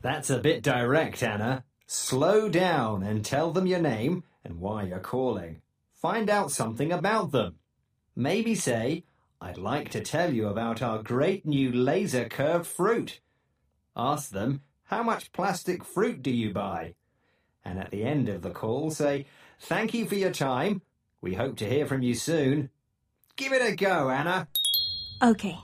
That's a bit direct, Anna. Slow down and tell them your name and why you're calling. Find out something about them. Maybe say, I'd like to tell you about our great new laser curved fruit. Ask them, how much plastic fruit do you buy? And at the end of the call, say, thank you for your time. We hope to hear from you soon. Give it a go, Anna. Okay.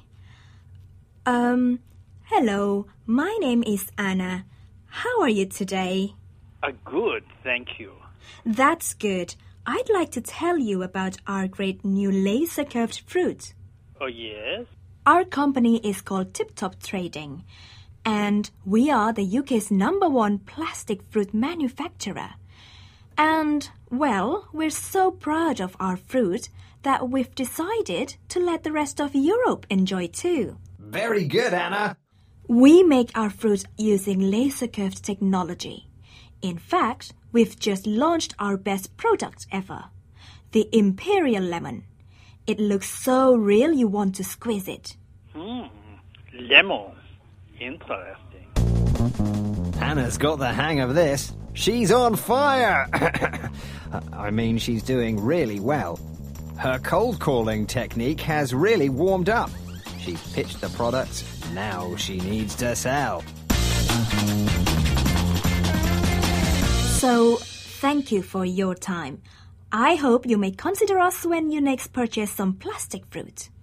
Hello. My name is Anna. How are you today? Good, thank you. That's good. I'd like to tell you about our great new laser curved fruit. Oh, yes? Our company is called Tip Top Trading, and we are the UK's #1 plastic fruit manufacturer. And, well, we're so proud of our fruit that we've decided to let the rest of Europe enjoy too. Very good, Anna. We make our fruit using laser curved technology. In fact, we've just launched our best product ever, the Imperial Lemon. It looks so real you want to squeeze it. Lemon. Interesting. Anna's got the hang of this. She's on fire! I mean, she's doing really well. Her cold calling technique has really warmed up. She's pitched the product. Now she needs to sell. So, thank you for your time. I hope you may consider us when you next purchase some plastic fruit.